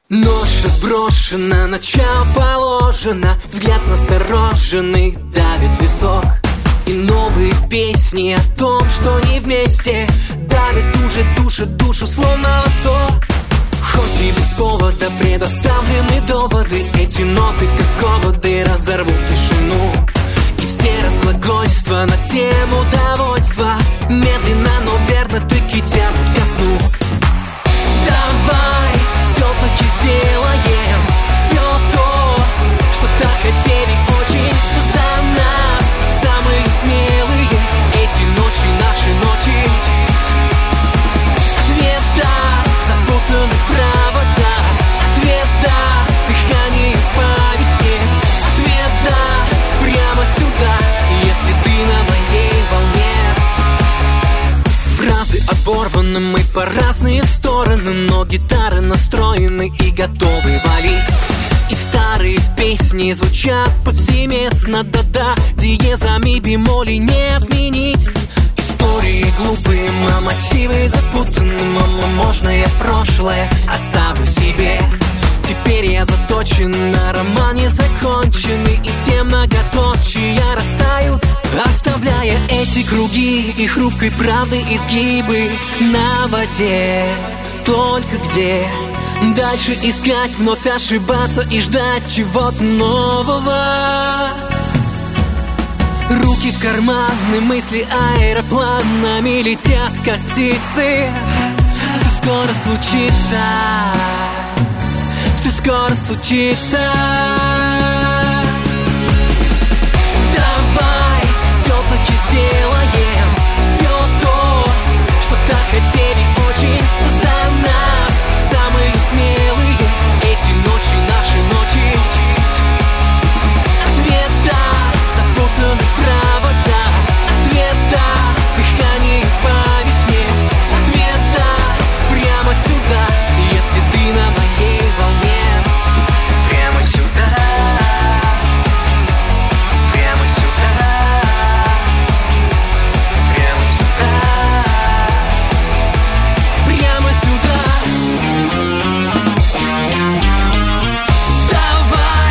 Ноша сброшена, начало положено, взгляд настороженный давит висок. И новые песни о том, что не вместе, давит уже душу, словно лосо. Хоть и без повода предоставлены доводы, эти ноты как оводы разорвут тишину. И все разглагольства на тему довольства медленно, но верно таки тянут ко сну. Давай все-таки сделаем все то, что так хотели очень. За нас самые смелые, эти ночи наши ночи. Ответа запутаны провода, ответа дыхание по весне, ответа прямо сюда, если ты на моей волне. Фразы оборваны, мы по разные стороны, но гитары настроены и готовы валить. И старые песни звучат повсеместно, да-да, диезами бемоли не отменить. Истории глупые, а мотивы запутаны, мама, можно я прошлое оставлю себе? Теперь я заточен на роман незаконченный, и все многоточия растают, оставляя эти круги и хрупкой правды изгибы на воде. Только где дальше искать, вновь ошибаться и ждать чего-то нового? Руки в карманы, мысли аэропланами летят, как птицы. Все скоро случится, все скоро случится. Давай все-таки сделаем все то, что так хотели очень. За нас самые смелые, эти ночи наши ночи. Ответа запутаны провода, ответа дыхание по весне, ответа прямо сюда, если ты на моей волне. Прямо сюда, прямо сюда, прямо сюда, прямо сюда. Давай,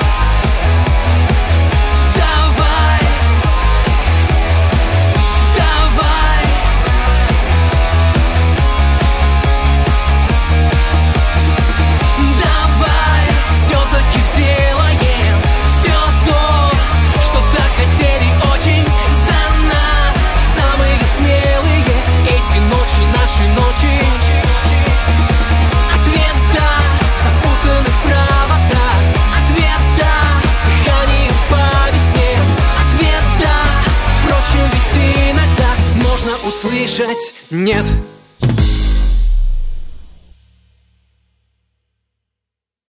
давай, давай. Давай все-таки сделаем все то, что так хотели очень. За нас самые смелые, эти ночи наши ночи. Ответа запутаны провода, ответа дыхание по весне, ответа, впрочем, ведь иногда можно услышать нет.